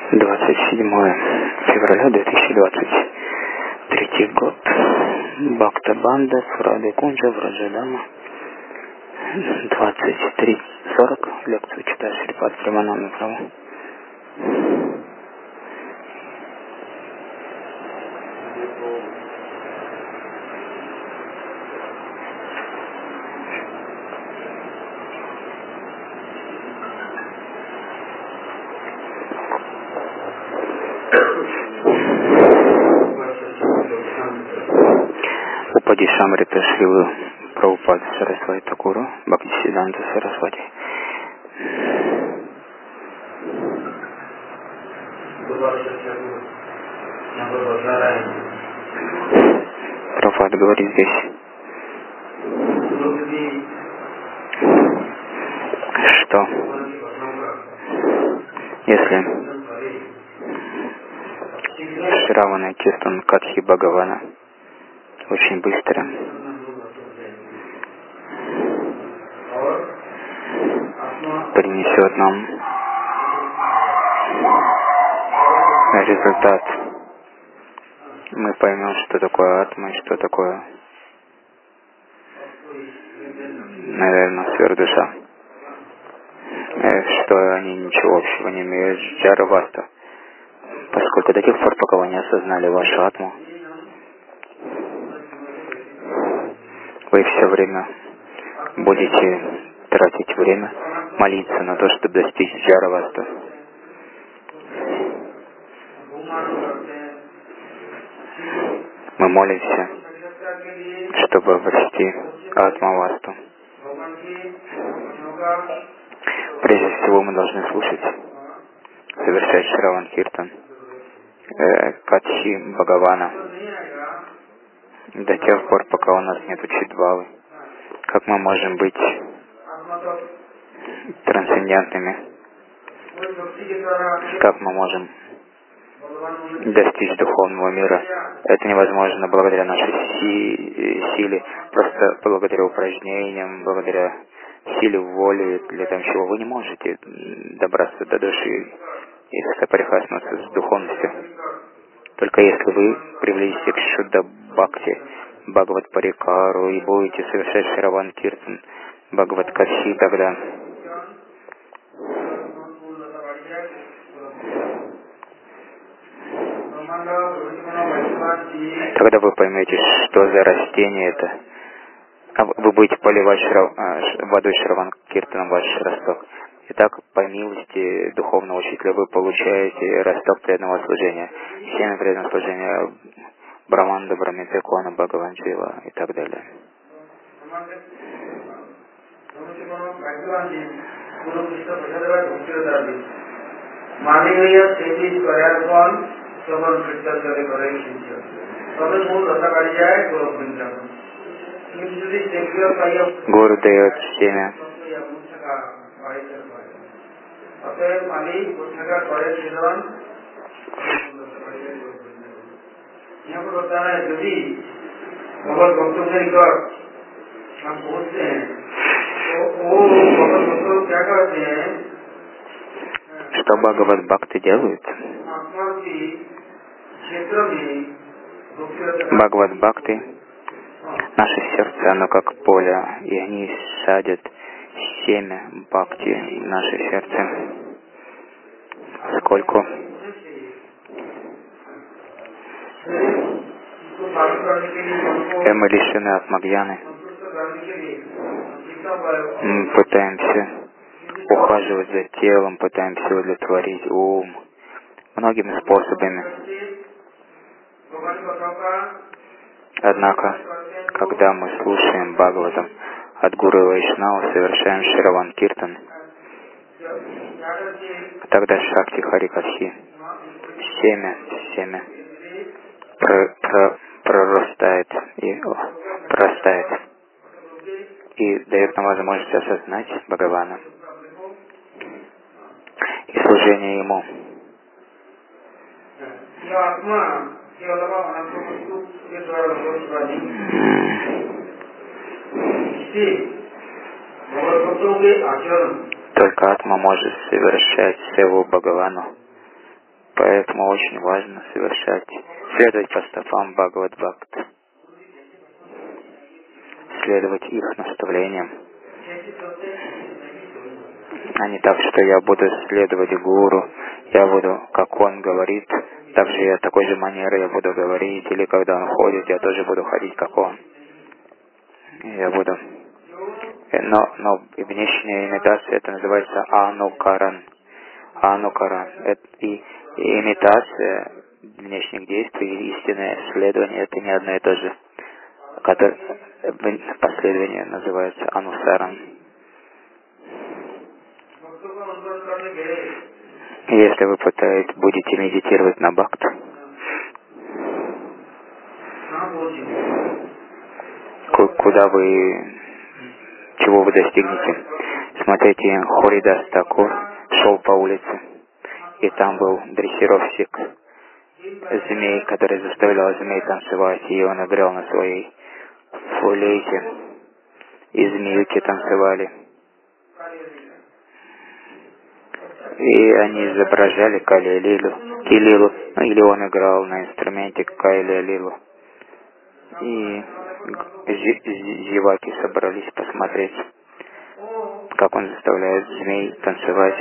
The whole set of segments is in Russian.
27 февраля 2023 год. Бхакта Банда, Фрады Кунджа, Враджадама. 23:40. Лекцию читаю Шрипад Премананду Прабху. Упадишамрита Шривы Прабхупад Сарасвати Такуру, Бхактисиданта Сарасвати. Прабхупад говорит здесь, что если Шравана Киртан Катхи Бхагавана очень быстро принесет нам результат, мы поймем, что такое атма, что такое, наверное, сверхдуша, что они ничего общего не имеют с Джараваста, поскольку до тех пор, пока вы не осознали вашу атму, вы все время будете тратить время, молиться на то, чтобы достичь Джараваста. Мы молимся, чтобы обрести Атмавасту. Прежде всего мы должны слушать, совершать Шраван Киртан, Катхи Бхагавана, до тех пор, пока у нас нет чидбхавы. Как мы можем быть трансцендентными? Как мы можем достичь духовного мира? Это невозможно благодаря нашей силе, просто благодаря упражнениям, благодаря силе воли, для того, чего вы не можете добраться до души и соприкоснуться с духовностью. Только если вы привлечете к Шудда Бхакти, Бхагават Парикару и будете совершать Шраван Киртан, Бхагават Катхи, тогда вы поймете, что за растение это. Вы будете поливать водой Шраван Киртаном ваш росток. Итак, по милости духовного учителя вы получаете росток преданного служения, семя преданного служения, Браманда, Брамитекона, Бхагаванджива и так далее. Гуру дает семя. Что Бхагават Бхакти делают? Бхагават Бхакти, наше сердце, оно как поле, и они садят семя Бхакти в наше сердце. Поскольку мы лишены атмагьяны, мы пытаемся ухаживать за телом, пытаемся удовлетворить ум многими способами. Однако, когда мы слушаем Бхагаватам от Гуру Вайшнава, совершаем Шраван Киртан, тогда Шакти Харикатхи, семя прорастает и дает нам возможность осознать Бхагавана и служение Ему. Только атма может совершать севу Бхагавану Поэтому очень важно следовать по стопам Бхагавад-бхакт, следовать их наставлениям. А не так, что я буду следовать гуру, я буду, как он говорит, так же я такой же манерой я буду говорить, или когда он ходит, я тоже буду ходить, как он. Я буду. Но внешняя имитация, это называется анукаран. Анукаран. Это и имитация внешних действий, и истинное исследование, это не одно и то же. Последование называется анусаран. Если вы будете медитировать на бхакт, чего вы достигнете? Смотрите, Харидас Такур шел по улице, и там был дрессировщик змей, который заставлял змей танцевать, и он играл на своей флейте, и змеюки танцевали. И они изображали Килилу, или он играл на инструменте Кайли-Лилу. И зеваки собрались посмотреть, как он заставляет змей танцевать.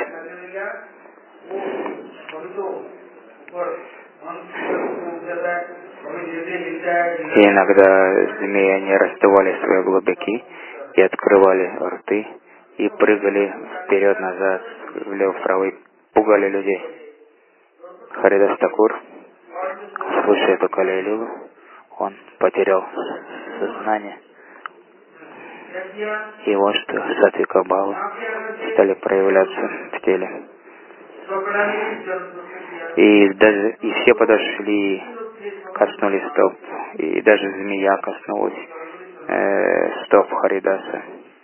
И иногда змеи, они раздували свои глубоки и открывали рты, и прыгали вперед-назад, влево-вправо, и пугали людей. Харидас Такур, слушая эту Кали-Лилу, он потерял сознание. И вот что сатвика бхавы стали проявляться в теле. И все подошли, коснулись стоп, и даже змея коснулась стоп Харидаса.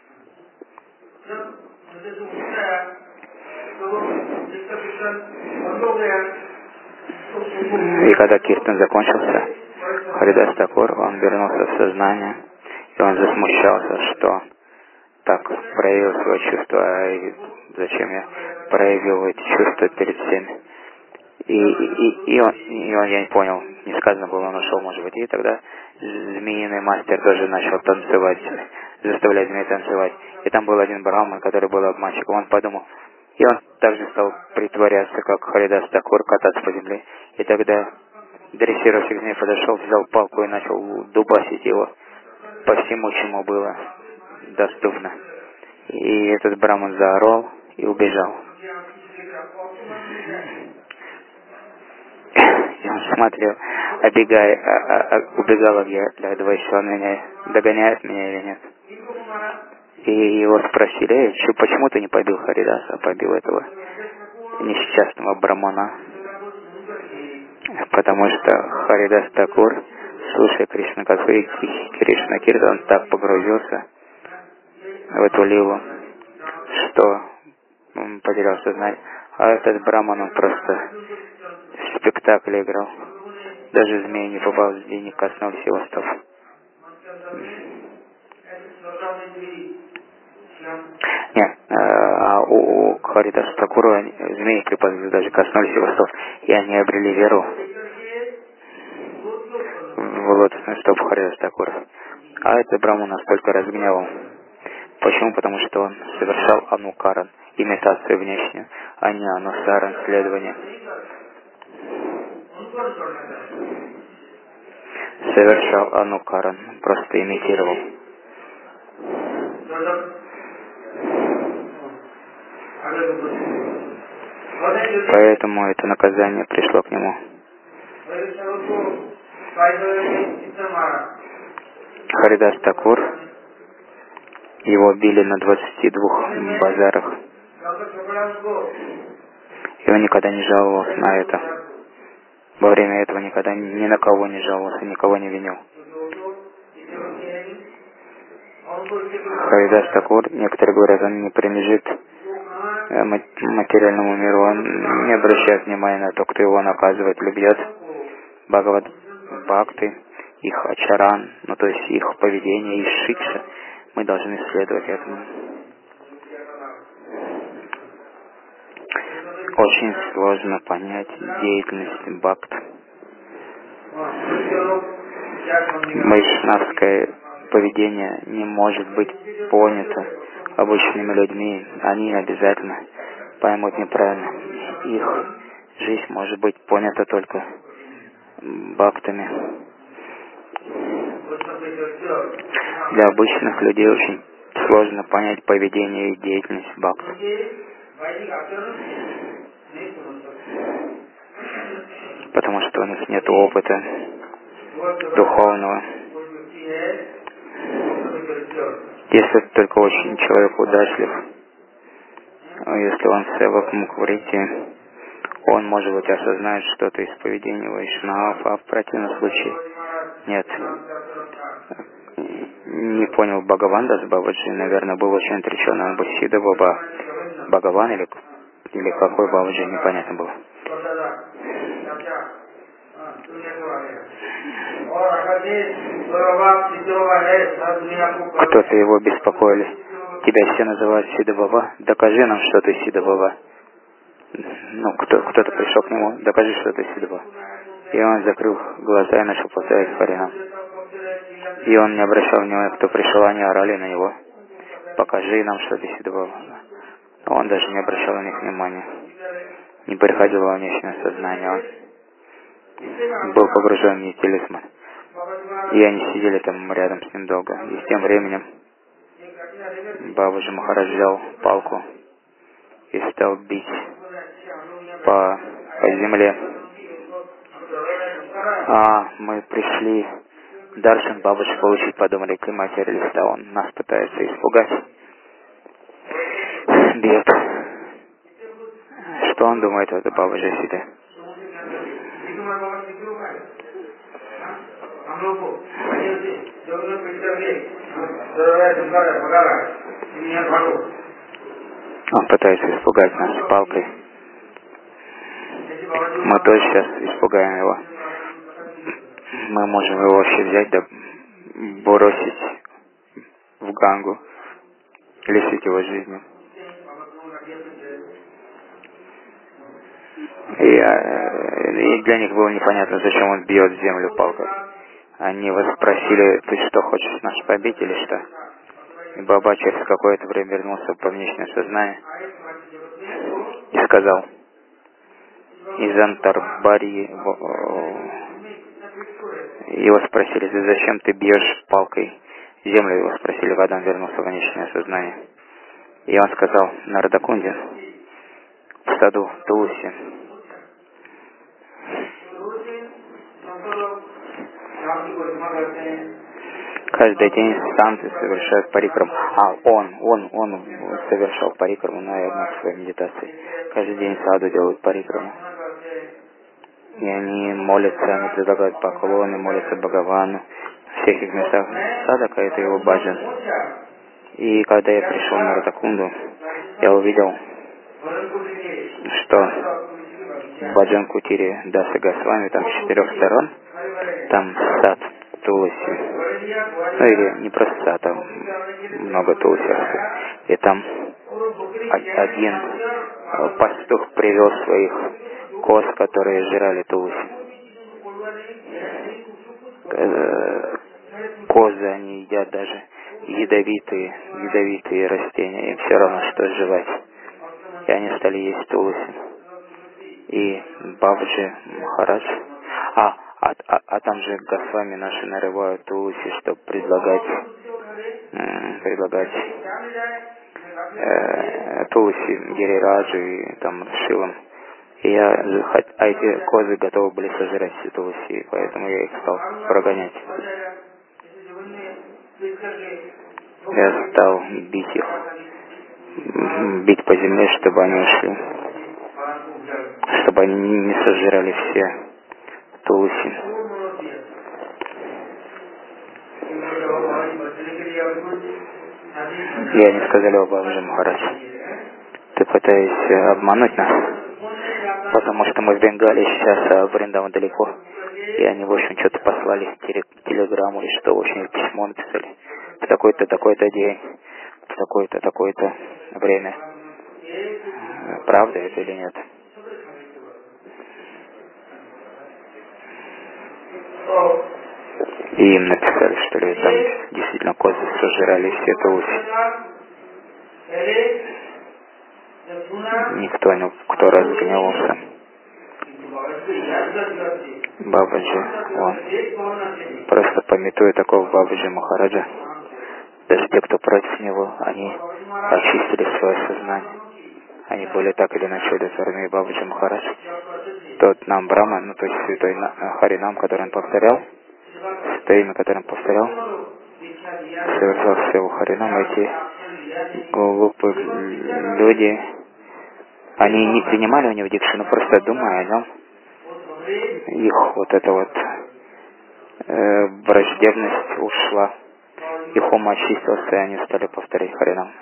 И когда киртан закончился, Харидас Такур, он вернулся в сознание, и он засмущался, что так проявил свои чувства, и зачем я проявил эти чувства перед всеми. И он, я не понял, не сказано было, он ушел, может быть, и тогда змеиный мастер тоже начал танцевать, заставлять змей танцевать. И там был один брахман, который был обманщиком, он подумал, и он также стал притворяться, как Харидас Такур, кататься по земле. И тогда дрессировщик змей подошел, взял палку и начал дубасить его по всему, чему было доступно. И этот брахман заорал и убежал. И он смотрел, убегал я для этого, еще он меня догоняет меня или нет. И его спросили, почему ты не побил Харидаса, а побил этого несчастного брамана? Потому что Харидас Такур, слушая Кришна Катху, Кришна Киртан, он так погрузился в эту лилу, что он потерял сознание. А этот браман, он просто в спектакле играл. Даже змеи не попал, и не коснулся его стоп. Нет, а у Харидаса Такура змеи припадали, даже коснулись его стоп, и они обрели веру в лотосный стоп Харидаса Такура. А этот браман настолько разгневал. Почему? Потому что он совершал анукаран, имитацию внешнюю, а не анусаран, следование. Совершал анукаран, просто имитировал. Поэтому это наказание пришло к нему. Харидас Такур, его били на 22 базарах. И он никогда не жаловался на это. Во время этого никогда ни на кого не жаловался, никого не винил. Харидас Такур, некоторые говорят, он не принадлежит материальному миру, он не обращает внимания на то, кто его наказывает или бьет. Бхакты, их ачаран, то есть их поведение, их шикша, мы должны следовать этому. очень сложно понять деятельность бхакт. Вайшнавское поведение не может быть понято обычными людьми. Они обязательно поймут неправильно. Их жизнь может быть понята только бхактами. Для обычных людей очень сложно понять поведение и деятельность бхакт. Потому что у них нет опыта духовного. Если только очень человек удачлив, если он севак мукврити, он, может быть, осознает что-то из поведения вайшнавов, а в противном случае нет. Не понял Бхагавандас Бабаджи, наверное, был очень отречен, он был Сида Баба, Бхагаван или какой Бабаджи, непонятно было. Кто-то его беспокоили. Тебя все называют Сида Баба. Докажи нам, что ты Сида Баба. Ну, кто-то пришел к нему, докажи, что ты Сида Баба. И он закрыл глаза и начал повторять Харинам. И он не обращал внимания, кто пришел, они орали на него. Покажи нам, что ты Сида Баба. Он даже не обращал на них внимания. Не приходил во внешнее сознание. Он был погружен в нигилизм. И они сидели там рядом с ним долго. И с тем временем Бабаджи Махарадж взял палку и стал бить по земле. Мы пришли Даршан Бабаджи получить, подумали, к материалиста. Он нас пытается испугать. Бьет. Что он думает, это Бабаджи Сида? Он пытается испугать нас палкой. Мы тоже сейчас испугаем его. Мы можем его вообще взять, да бросить в Гангу, лишить его жизни. И для них было непонятно, зачем он бьет землю палкой. Они его спросили, ты что, хочешь нас побить или что? И Баба через какое-то время вернулся по внешнее сознание и сказал, из Антарбарии, его спросили, зачем ты бьешь палкой землю? Его спросили, когда он вернулся в внешнее сознание. И он сказал, на Радакунде, в саду Тулуси. Каждый день санты совершают парикраму. Он совершал парикраму, наверное, в своей медитации. Каждый день саду делают парикраму. И они молятся, они предлагают поклоны, молятся Бхагавану. В всех их местах садака — это его баджан. И когда я пришел на Радакунду, я увидел, что в Баджан Кутире Даса Госвами, там с 4 сторон, там сад Туласи. Ну или не просто сад, там много Туласи. И там один пастух привел своих коз, которые жрали Туласи. Козы, они едят даже ядовитые растения, им все равно, что жевать. И они стали есть Туласи. И Бабаджи Махарадж, там же Госвами наши нарывают Туласи, чтобы предлагать Туласи Гирираджу и там Шивам. А эти козы готовы были сожрать все Туласи, поэтому я их стал прогонять. Я стал бить их, бить по земле, чтобы они ушли, чтобы они не сожрали все Туласи. И они сказали: о Бабаджи Махарадж, ты пытаешься обмануть нас, потому что мы в Бенгалии сейчас, а Вриндаван далеко. И они, в общем, что-то послали телеграмму или что, в общем, письмо написали. В такой-то, такой-то день, в такое-то, такое-то время. Правда это или нет? И им написали, что ли, там действительно козы сожрали все Тулси. Никто не, кто разгневался. Бабаджи, он просто памятуя такого Бабаджи Махараджа, даже те, кто против него, они очистили свое сознание. Они были так или иначе удовлетворены. Бабаджи Махарадж, тот нам Брахман, ну то есть святой Харинам, который он повторял, то имя, которое он повторял, совершал всего Харинам, эти глупые люди, они не принимали у него дикшу, но просто думая о нем, их вот эта вот враждебность ушла, их ум очистился, и они стали повторять Харинам.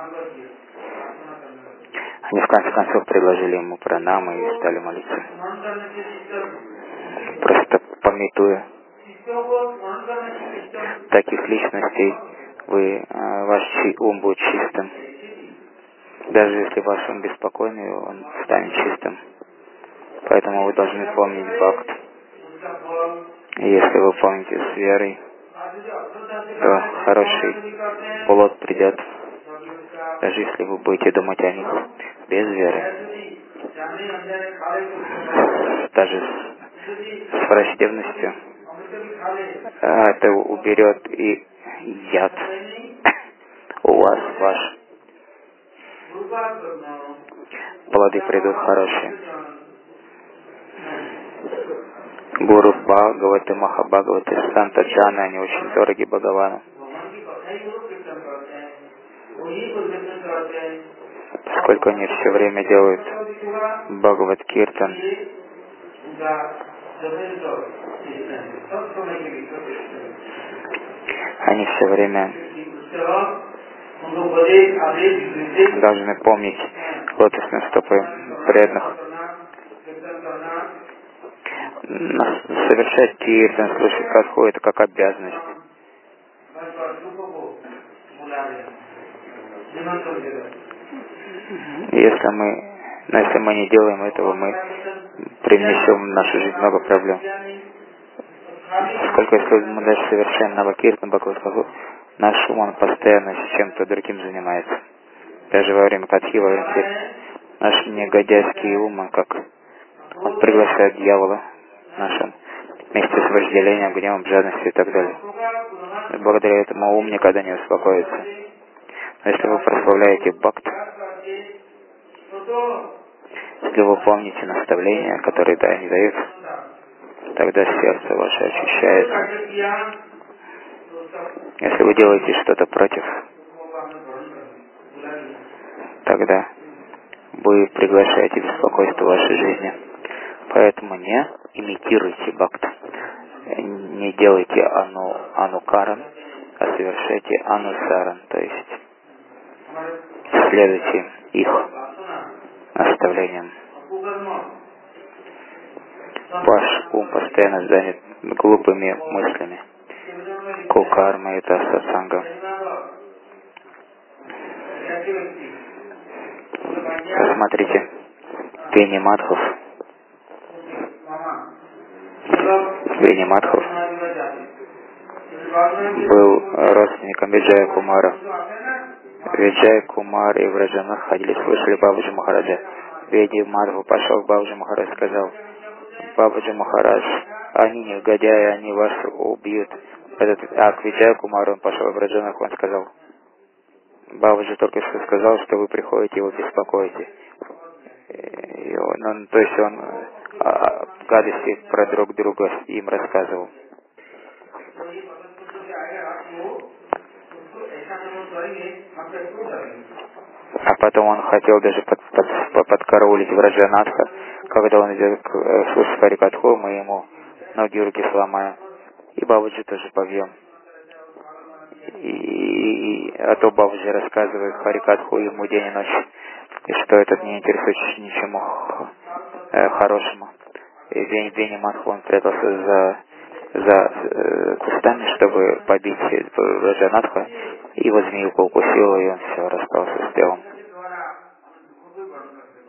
Они в конце концов предложили ему пранамы и стали молиться, просто памятуя таких личностей, ваш ум будет чистым. Даже если ваш ум беспокойный, он станет чистым. Поэтому вы должны помнить бхакт. И если вы помните с верой, то хороший плод придет. Даже если вы будете думать о них без веры. Даже с враждебностью. Это уберет и яд у вас, ваш. Плоды придут хорошие. Гуру Бхагаваты, Махабхагаваты, Санта Джаны, они очень дороги Бхагавану. Поскольку они все время делают Бхагават Киртан, они все время должны помнить лотосные стопы преданных. Совершать киртан, слушать катху — это как обязанность. Если мы не делаем этого, мы привнесем в нашу жизнь много проблем. Поскольку если мы даже совершаем навакиртан, бхагават-катху, наш ум, он постоянно с чем-то другим занимается. Даже во время катхи, во время киртана, наш негодяйский ум, он приглашает дьявола нашим вместе с вожделением, гневом, жадностью и так далее. И благодаря этому ум никогда не успокоится. Но если вы прославляете бхакт, если вы помните наставления, которые они дают, тогда сердце ваше очищается. Если вы делаете что-то против, тогда вы приглашаете беспокойство в вашей жизни. Поэтому не имитируйте бхакт. Не делайте анукаран, а совершайте анусаран, то есть следуйте их наставлениям. Ваш ум постоянно занят глупыми мыслями. Кукарма — это сатсанга. Посмотрите, Вени Мадхов. Вени Мадхов был родственником Виджая Кумара. Виджай Кумар и Враджанат ходили, слышали Бабаджи Махараджа. Вени Мадхов пошел к Бабаджи Махарадж и сказал: Бабаджи Махарадж, они негодяи, они вас убьют. А к Виджай Кумару он пошел, в Враджанат, он сказал: Бабаджи только что сказал, что вы приходите, его беспокоите. То есть он гадости про друг друга им рассказывал. А потом он хотел даже подкараулить Враджанатха. Когда он идет слушать Харикатху, мы ему ноги и руки сломаем. И Бабаджи тоже побьем. А то Бабаджи рассказывает Харикатху ему день и ночь, и что этот не интересует ничему хорошему. И Вени Мадхов, он прятался за кустами, чтобы побить Враджанатха. Его змеюка укусила, и он все, расстался с телом.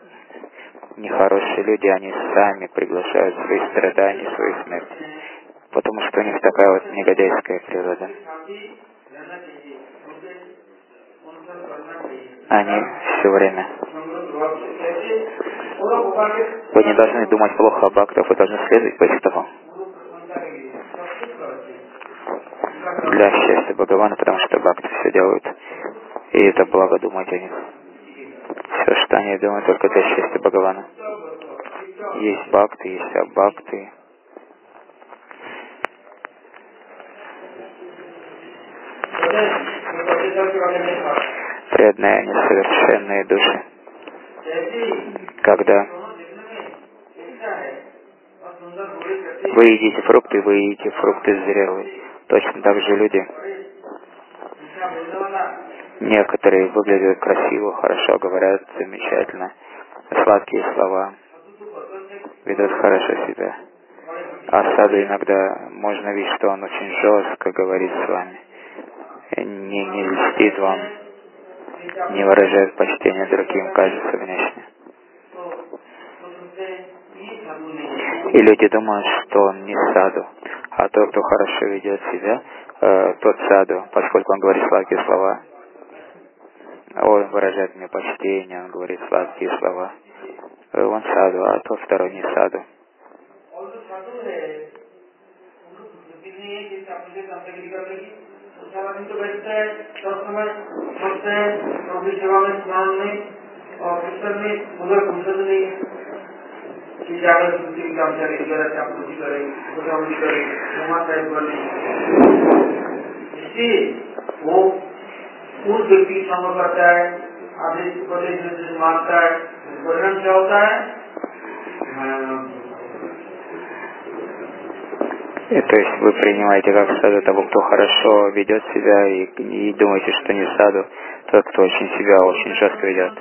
Нехорошие люди, они сами приглашают свои страдания, свою смерть. потому что у них такая вот негодяйская природа. Они все время. Вы не должны думать плохо о бхактах, вы должны следовать по этому. Для счастья Бхагавана, потому что бхакты все делают. И это благо думать о них. Все, что они думают, только для счастья Бхагавана. Есть бхакты, есть абхакты. Преданные они совершенные души. Когда вы едите фрукты зрелые. Точно так же люди. Некоторые выглядят красиво, хорошо, говорят замечательно, сладкие слова, ведут хорошо себя. А саду иногда можно видеть, что он очень жестко говорит с вами, не льстит вам, не выражает почтения другим, кажется внешне. И люди думают, что он не саду, а тот, кто хорошо ведет себя, тот саду, поскольку он говорит сладкие слова. Он выражает мне почтение, он говорит сладкие слова. Он саду, а тот второй не саду. उस व्यक्ति की संग करता है, आदेश उपदेश मानता है, परिणाम क्या होता है? То есть вы принимаете как саду того, кто хорошо ведет себя, и думаете, что не саду, тот, кто себя очень жестко ведет.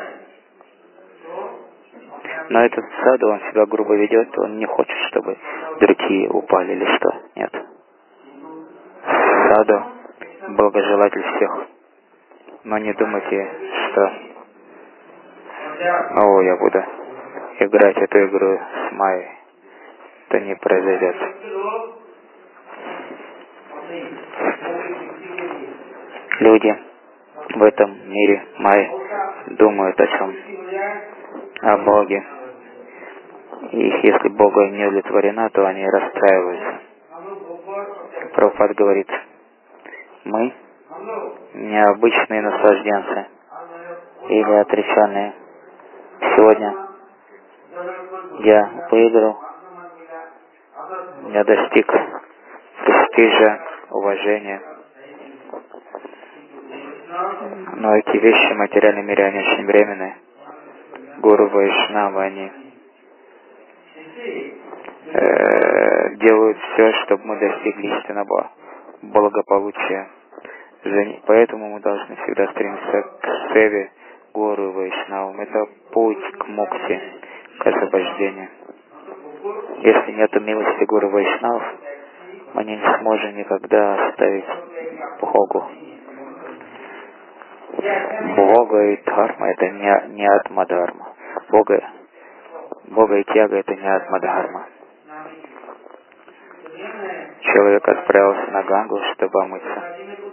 Но этот саду, он себя грубо ведет, он не хочет, чтобы другие упали или что. Нет. Саду благожелатель всех. Но не думайте, что я буду играть эту игру с Майей. Это не произойдет. Люди в этом мире Майи думают о чем? О Боге. И если Бога не удовлетворена, то они расстраиваются. Прабхупад говорит, мы необычные наслажденцы или отреченные. Сегодня я выиграл, я достиг престижа, уважения. Но эти вещи в материальном мире, они очень временные. Гуру Вайшнава, они делают все, чтобы мы достигли истинного благополучия. Поэтому мы должны всегда стремиться к севе Гуру Вайшнавам. Это путь к мукти, к освобождению. Если нет милости Гуру Вайшнавов, мы не сможем никогда оставить Богу. Бога и дхарма — это не атма-дхарма. Бога и тяга — это не атма-дхарма. Человек отправился на Гангу, чтобы омыться.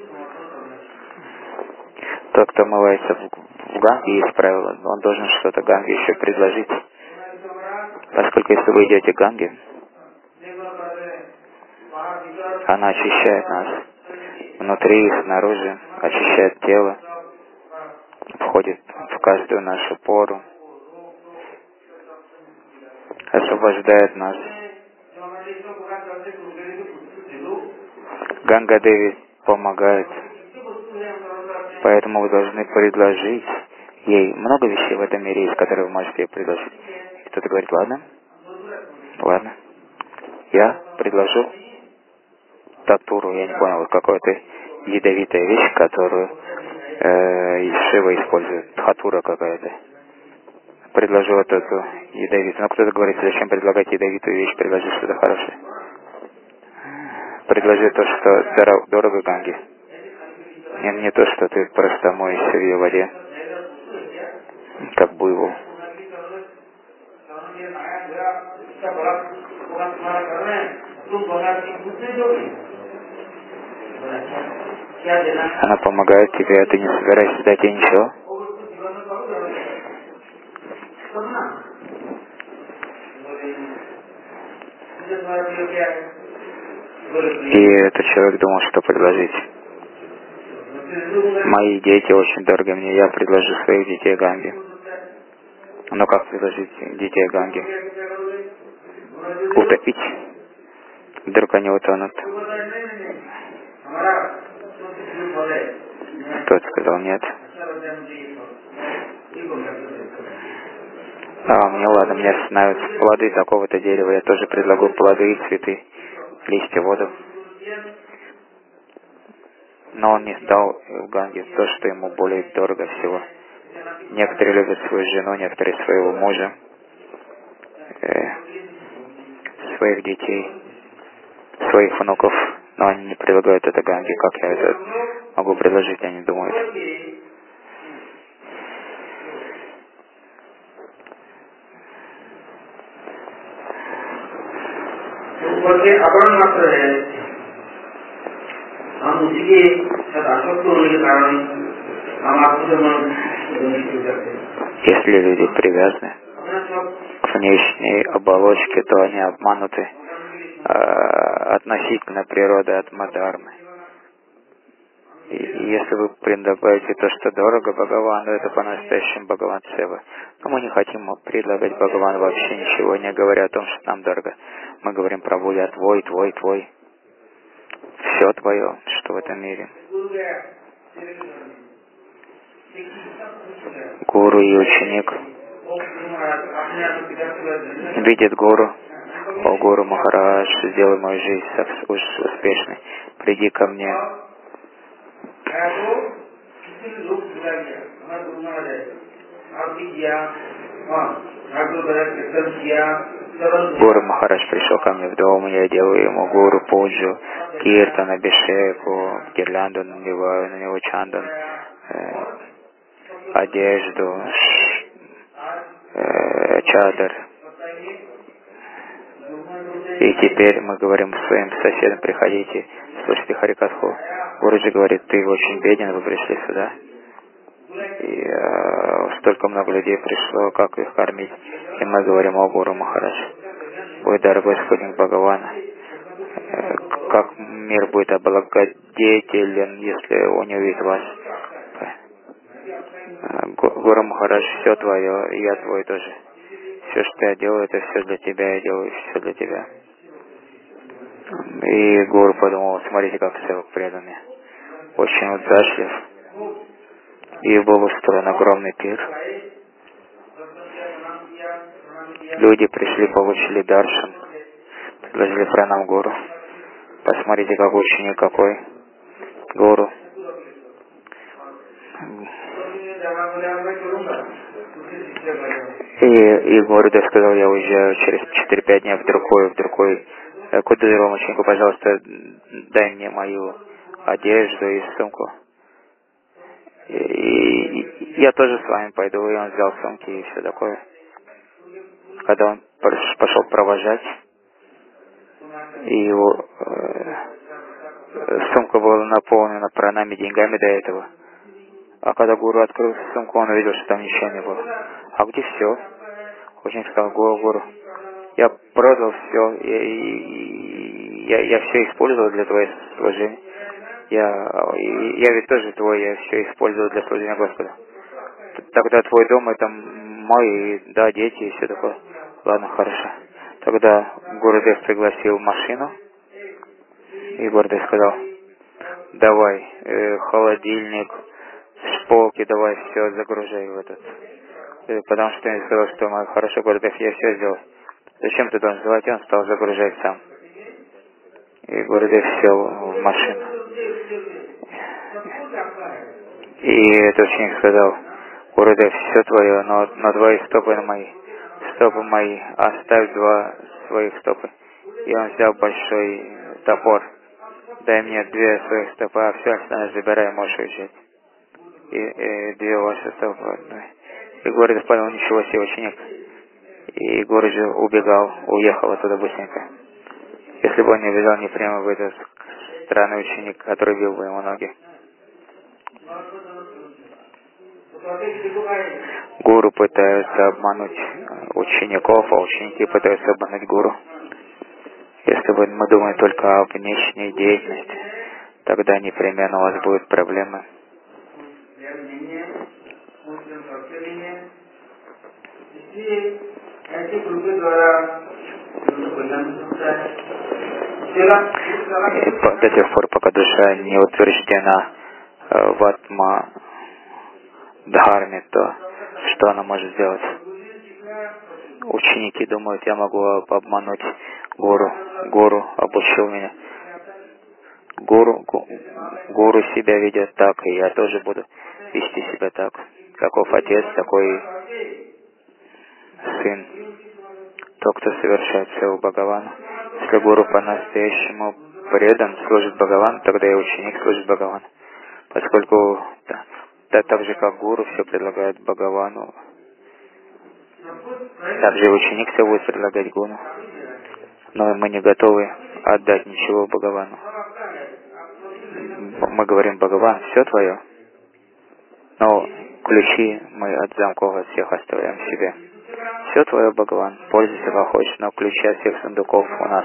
Тот, кто омывается в Ганге, есть правило, он должен что-то Ганге еще предложить. Поскольку если вы идете к Ганге, она очищает нас внутри и снаружи, очищает тело, входит в каждую нашу пору, освобождает нас. Ганга Деви помогает, поэтому вы должны предложить ей много вещей в этом мире, из которых вы можете ей предложить. Кто-то говорит, ладно, я предложу татуру, я не понял, какая-то ядовитая вещь, которую Шива использует, хатура какая-то. Предложу вот эту ядовитую. Но кто-то говорит, зачем предлагать ядовитую вещь, предложи что-то хорошее. Предложи то, что дорого Ганге. Не то, что ты просто моешься в ее воде, как буйвол. Она помогает тебе, а ты не собираешься дать ей ничего. И этот человек думал, что предложить. Мои дети очень дороги мне, я предложу своих детей Ганге. Но как предложить детей Ганге? Утопить? Вдруг они утонут. Тот сказал нет. Мне ладно, мне нравятся плоды такого-то дерева, я тоже предлагаю плоды и цветы, листья, воду. Но он не стал в Ганге то, что ему более дорого всего. Некоторые любят свою жену, некоторые своего мужа, своих детей, своих внуков, но они не предлагают это Ганге, как я это могу предложить, они думают. Если люди привязаны к внешней оболочке, то они обмануты относительно природы Атмадхармы. И если вы предлагаете то, что дорого Бхагавану, это по-настоящему Бхагаван Сева. Но мы не хотим предлагать Бхагавану вообще ничего, не говоря о том, что нам дорого. Мы говорим про «я твой, твой, твой». Все твое, что в этом мире. Гуру и ученик видит гуру. О, Гуру Махарадж, сделай мою жизнь успешной. Приди ко мне. Гуру Махарадж пришел ко мне в дом, я делаю ему гуру пуджу, киртан, абишеку, гирлянду надеваю, на него чандан, одежду, чадр. И теперь мы говорим своим соседям: приходите, слушайте Харикатху. Гуруджи говорит: ты очень беден, вы пришли сюда. И столько много людей пришло, как их кормить. И мы говорим: о, Гуру Махарадж, ой, дорогой спутник Бхагавана, как мир будет облагодетелен, если он не увидит вас. Гуру Махарадж, все твое, и я твой тоже. Все, что я делаю, это все для тебя, я делаю все для тебя. И Гуру подумал: смотрите, как все преданный, очень удачлив. И был устроен огромный пир. Люди пришли, получили даршан, предложили пранам Гуру. Посмотрите, как ученик какой. Гуру. И Гурудев сказал: я уезжаю через 4-5 дней в другой к другому ученику, пожалуйста, дай мне мою одежду и сумку. И я тоже с вами пойду. И он взял сумки и все такое. Когда он пошел провожать, и его сумка была наполнена пранами, деньгами до этого. А когда Гуру открыл сумку, он увидел, что там ничего не было. А где все? Ученик сказал: Гуру, я продал все, я все использовал для твоего служения. Я ведь тоже твой, я все использовал для служения Господа. Тогда твой дом это мой, да, дети и все такое. Ладно, хорошо. Тогда Гурудев пригласил машину, и Гурудев сказал: давай, холодильник, полки, давай все загружай в этот. Потому что он сказал, что хорошо, Гурудев, я все сделал. Зачем ты должен сделать? Он стал загружать сам. И Гурудев сел в машину. И этот ученик сказал: Гурудев, все твое, но 2 стопы мои. Стопы мои, оставь 2 своих стопы. И он взял большой топор. Дай мне 2 своих стопы, а все остальное забирай, можешь уезжать. И 2 ваши стопы. И Гурудев понял: ничего себе, ученик. И гуру же уехал оттуда быстренько. Если бы он не бежал не прямо в этот странный ученик, который бил бы ему ноги. Гуру пытаются обмануть учеников, а ученики пытаются обмануть гуру. Если мы думаем только о внешней деятельности, тогда непременно у вас будут проблемы. И до тех пор, пока душа не утверждена в атма дхарме, то что она может сделать? Ученики думают, я могу обмануть гуру. Гуру обучил меня. Гуру себя ведет так, и я тоже буду вести себя так. Каков отец, такой сын. Тот, кто совершает севу Бхагавану. Если гуру по-настоящему предан, служит Бхагавану, тогда и ученик служит Бхагавану. Поскольку так же, как гуру все предлагает Бхагавану, так же и ученик все будет предлагать гуру. Но мы не готовы отдать ничего Бхагавану. Мы говорим, Бхагаван, все твое, но ключи мы от замков от всех оставляем себе. Все твое, Бхагаван, пользуйся как хочешь, но ключи от всех сундуков у нас.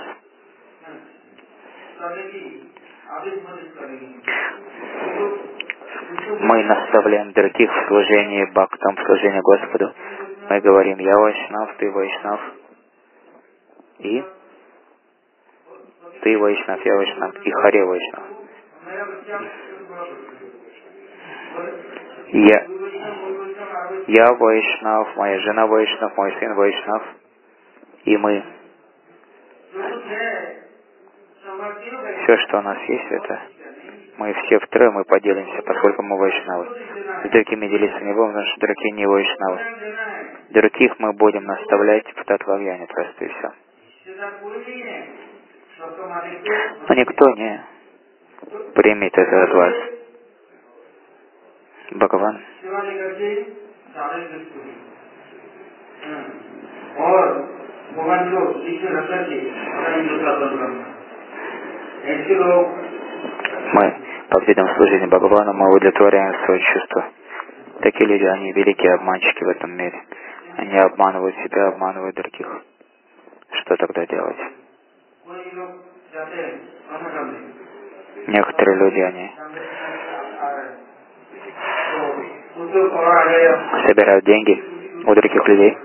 Мы наставляем других в служении Бхактам, в служении Господу. Мы говорим, я Вайшнав, ты Вайшнав. И ты Вайшнав, я Вайшнав, и Харе Вайшнав. Я Вайшнав, моя жена Вайшнав, мой сын Вайшнав, и мы. Все, что у нас есть, это мы все втрое мы поделимся, поскольку мы Вайшнавы. С другими делиться не будем, потому что другие не Вайшнавы. Других мы будем наставлять в татвагьяне просто и все. Но никто не примет это от вас. Бхагаван. Мы, по видам служения Бхагавану, мы удовлетворяем свои чувства. Такие люди, они великие обманщики в этом мире. Они обманывают себя, обманывают других. Что тогда делать? Некоторые люди, они собирают деньги у других людей.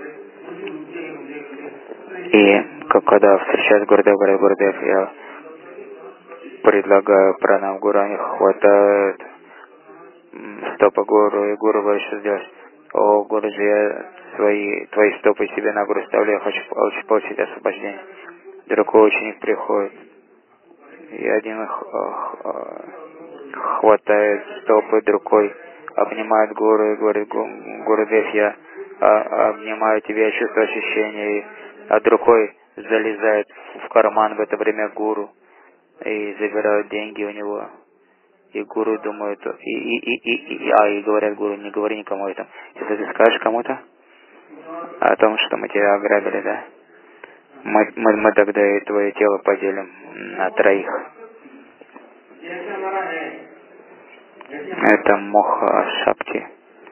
И когда встречают Гурудев, я предлагаю пранам гуру, они хватают стопы гуру, и гуру говорит, что сделать? О, Гуруджи, я твои стопы себе на грудь ставлю, я хочу получить освобождение. Другой ученик приходит, и один хватает стопы, другой обнимает гуру и говорит, Гурудев, я обнимаю тебя, я чувствую ощущение, а другой залезает в карман в это время гуру и забирают деньги у него. И гуру думают, и говорят гуру, не говори никому это. Если ты скажешь кому-то о том, что мы тебя ограбили, да, мы тогда и твое тело поделим на троих. Это моха шапти.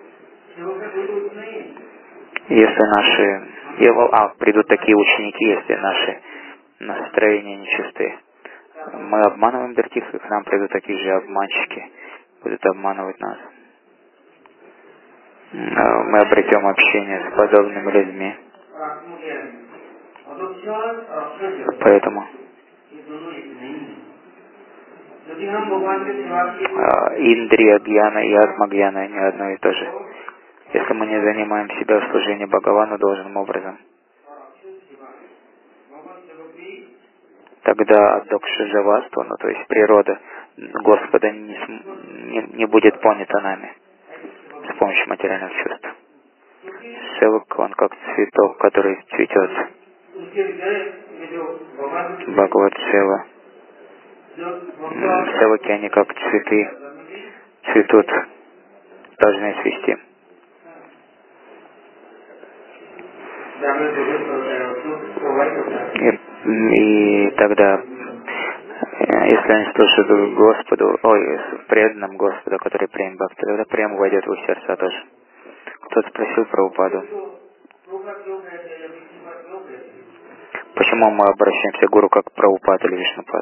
Если придут такие ученики, если наши настроения нечистые, мы обманываем других, и к нам придут такие же обманщики, будут обманывать нас. Мы обретем общение с подобными людьми. Поэтому индрия гьяна и атма гьяна не одно и то же. Если мы не занимаем себя в служении Бхагавану должным образом, тогда аддокшижаваства, то есть природа Господа не будет понята нами с помощью материальных чувств. Севак, он как цветок, который цветет. Бхагават Сева. Севаки, они как цветы, цветут, должны цвести. И тогда, если они слушают Господу, преданным Господу, который прием бхакти, тогда прямо войдет в их сердца тоже. Кто-то спросил Прабхупаду, почему мы обращаемся к Гуру как Прабхупад или Вишнупад?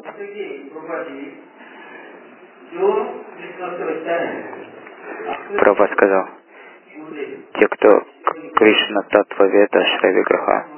Прабхупад сказал, те, кто Кришна Татва Веда Шра Виграха,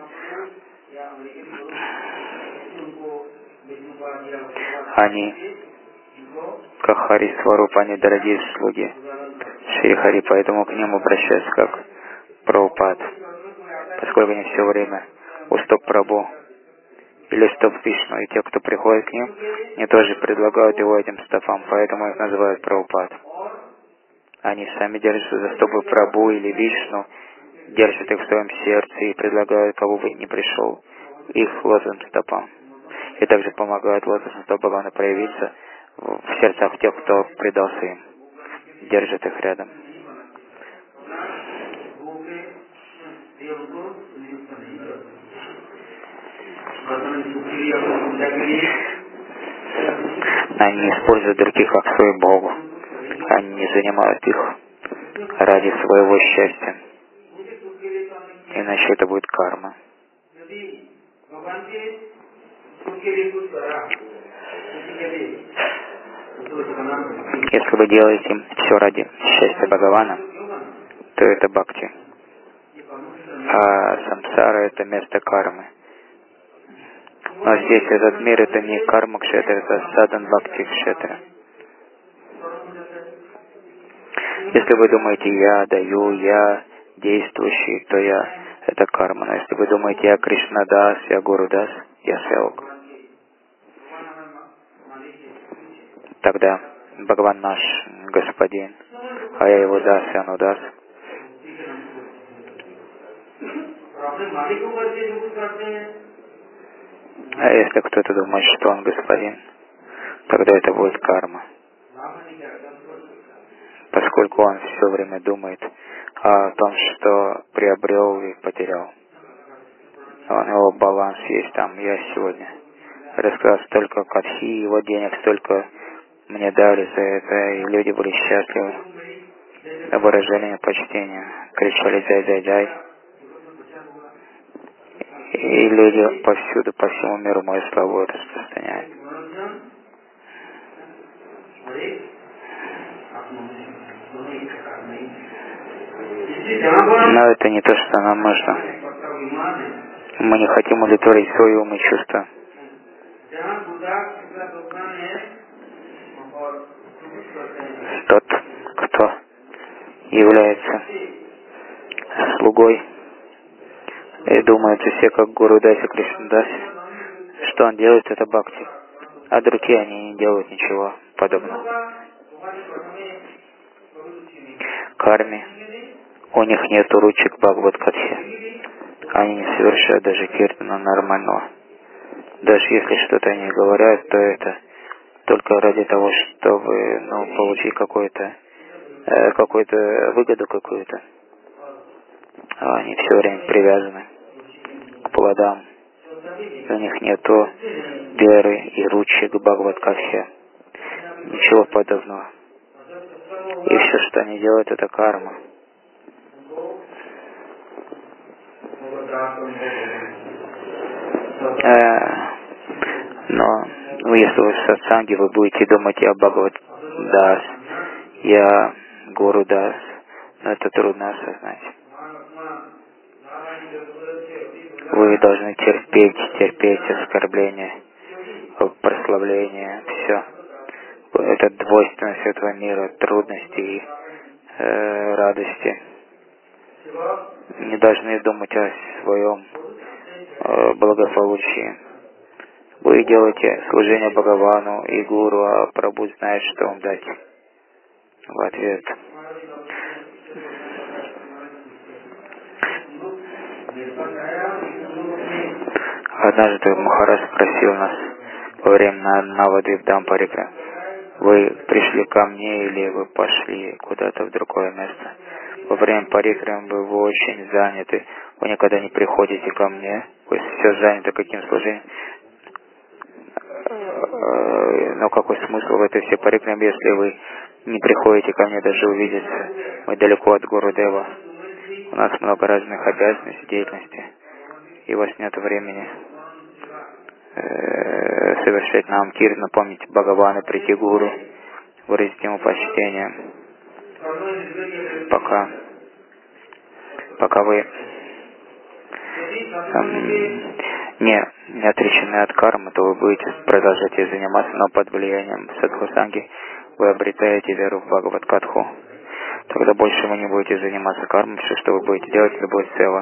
они, как Хари Сварупа, они дорогие слуги Шри Хари, поэтому к ним обращаются как Прабхупад, поскольку они все время у стоп Прабху или стоп Вишну, и те, кто приходит к ним, они тоже предлагают его этим стопам, поэтому их называют Прабхупад. Они сами держатся за стопы Прабху или Вишну, держат их в своем сердце и предлагают, кого бы ни пришел, их лотосным стопам. И также помогают лотосным стопам Бхагавана проявиться в сердцах тех, кто предался им, держат их рядом. Они не используют других как свою Богу. Они не занимают их ради своего счастья. Иначе это будет карма. Если вы делаете все ради счастья Бхагавана, то это бхакти. А самсара — это место кармы. Но здесь этот мир — это не карма кшетра, это садан бхакти кшетра. Если вы думаете, я даю, я действующий, то я — это карма. Но если вы думаете, я Кришнадас, я Гурудас, я Севак, тогда Бхагаван наш Господин, а я его дас, и Анудас. А если кто-то думает, что он Господин, тогда это будет карма. Поскольку он все время думает о том, что приобрел и потерял. У него баланс есть там. Я сегодня рассказал столько катхи, его денег столько мне дали за это, и люди были счастливы, выражали мне почтение, кричали «Зай-зай-зай». И люди повсюду, по всему миру мою славу распространяют. Но это не то, что нам нужно. Мы не хотим удовлетворить свои умы и чувства. Тот, кто является слугой и думает о себе как Гуру Даси, Кришна Даси, что он делает, это бхакти. А другие, они не делают ничего подобного. Карме. У них нет ручек Бхагават-катхи. Они не совершают даже киртана нормального. Даже если что-то они говорят, то это только ради того, чтобы получить какую-то выгоду какую-то. А они все время привязаны к плодам. У них нету веры и ручек Бхагават-катхи. Ничего подобного. И все, что они делают, это карма. Но если вы в сатсанге, вы будете думать о Бхагават-дас, я Гуру-дас, но это трудно осознать. Вы должны терпеть оскорбления, прославления, все. Это двойственность этого мира, трудности и радости. Не должны думать о своем благополучии. Вы делаете служение Бхагавану и Гуру, а Прабху знает, что вам дать в ответ. Однажды Махарадж спросил нас во время Навадвипдам Парикрамы: вы пришли ко мне или вы пошли куда-то в другое место? Во время Парикрамы вы очень заняты, вы никогда не приходите ко мне, вы все заняты каким служением. Но какой смысл в этой всей парикраме, если вы не приходите ко мне даже увидеть? Мы далеко от Гурудева. У нас много разных обязанностей, деятельности. И у вас нет времени совершать нам киртан, напомнить Бхагавана, прийти к Гуру, выразить ему почтение. Пока вы не отречены от кармы, то вы будете продолжать ей заниматься, но под влиянием садхусанги вы обретаете веру в Бхагават-катху. Тогда больше вы не будете заниматься кармой, все, что вы будете делать, это будет сева.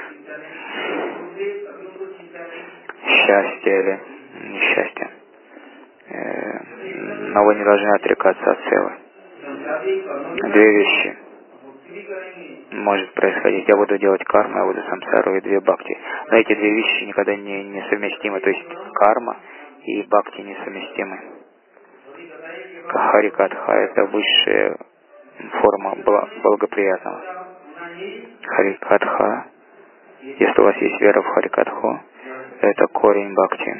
Счастье или несчастье. Но вы не должны отрекаться от севы. Две вещи может происходить. Я буду делать карму, я буду самсару и две бхакти. Но эти две вещи никогда не совместимы. То есть карма и бхакти несовместимы. Харикатха — это высшая форма благоприятного. Харикатха, если у вас есть вера в Харикатху, это корень бхакти.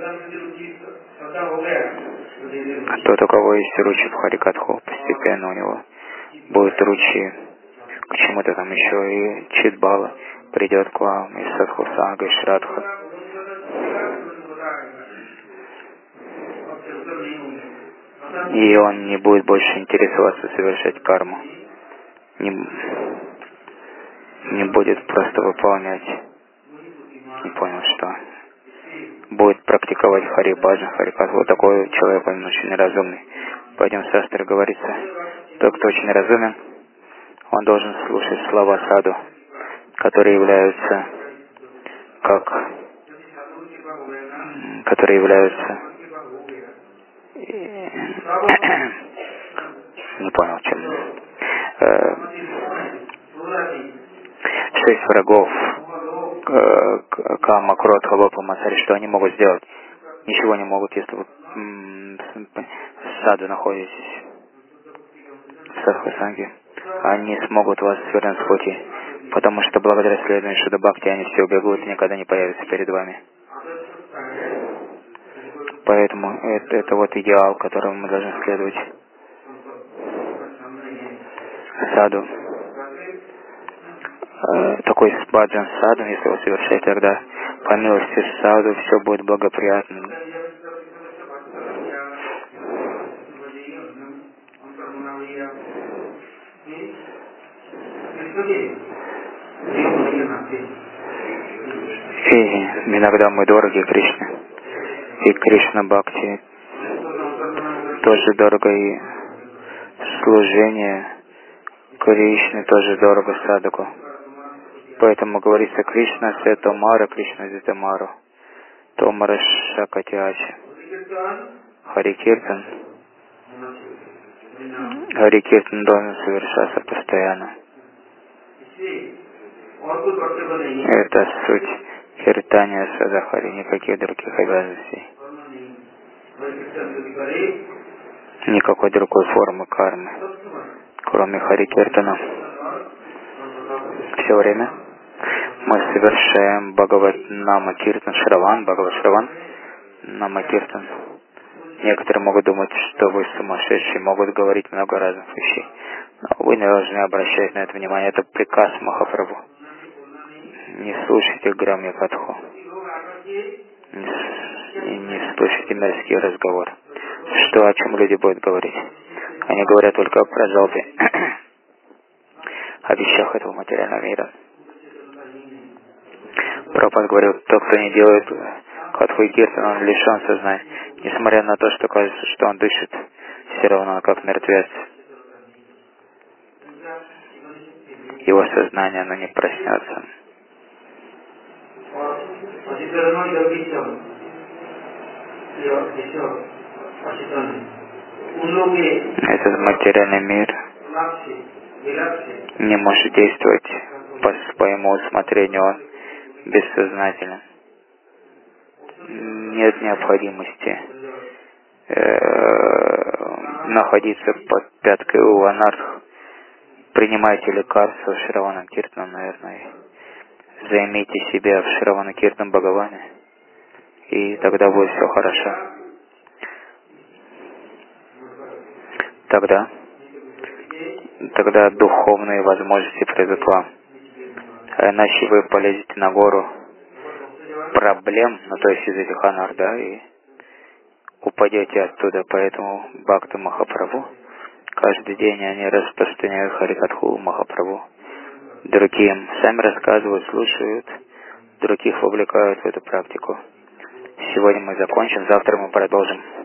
Тот, у кого есть ручи в Харикатху, постепенно у него будет ручи к чему-то там еще, и Чидбала придет к вам, и Садхусанга, и Шрадха. И он не будет больше интересоваться совершать карму. Не будет просто выполнять. Не понял, что. Будет практиковать Харибаджан, Харикат. Вот такой человек, он очень разумный. Пойдем, састра, говорится, тот, кто очень разумен, он должен слушать слова саду, которые являются не понял, в чем. 6 врагов Кама, Кротха, Лопа, Мацари, что они могут сделать? Ничего не могут, если вы в саду находитесь, в садхусанге. Они смогут вас свернуть с пути, потому что благодаря следованию Шуда Бхакти они все убегут и никогда не появятся перед вами. Поэтому это вот идеал, которому мы должны следовать. Саду. Такой баджан саду, если вы совершаете, тогда по милости саду все будет благоприятно. И иногда мы дороги Кришне. И Кришна Бхакти тоже дорого, и служение Кришне тоже дорого садаку. Поэтому говорится Кришна Сетомара, Кришна Зитамару, Томара Шакатиачи. Харикиртан. Харикиртан должен совершаться постоянно. Это суть киртания Садахари, никаких других обязанностей. Никакой другой формы кармы, кроме Харикиртана. Все время мы совершаем Бхагават-нама Киртан Шраван, Бхагават-Шраван, Нама Киртан. Некоторые могут думать, что вы сумасшедшие, могут говорить много разных вещей. Но вы не должны обращать на это внимание. Это приказ Махапрабху. Не слушайте Грамья Катху. Не слушайте мерзкие разговоры. Что, о чем люди будут говорить? Они говорят только о прожалбе, о вещах этого материального мира. Прабхупада говорил, тот, кто не делает Катху и Киртан, он лишен сознания. Несмотря на то, что кажется, что он дышит, все равно он как мертвец. Его сознание, оно не проснется. Этот материальный мир не может действовать по своему усмотрению, он бессознателен. Нет необходимости находиться под пяткой у анарх. Принимайте лекарства Шраванам Киртаном, наверное, Займите себя в Шравана-Киртан Бхагаване, и тогда будет все хорошо. Тогда духовные возможности придут к вам. А иначе вы полезете на гору проблем, ну то есть из этих анар, да, и упадете оттуда. Поэтому Бхакта Махапрабху, каждый день они распространяют Харикатху Махапрабху. Другим сами рассказывают, слушают, других вовлекают в эту практику. Сегодня мы закончим, завтра мы продолжим.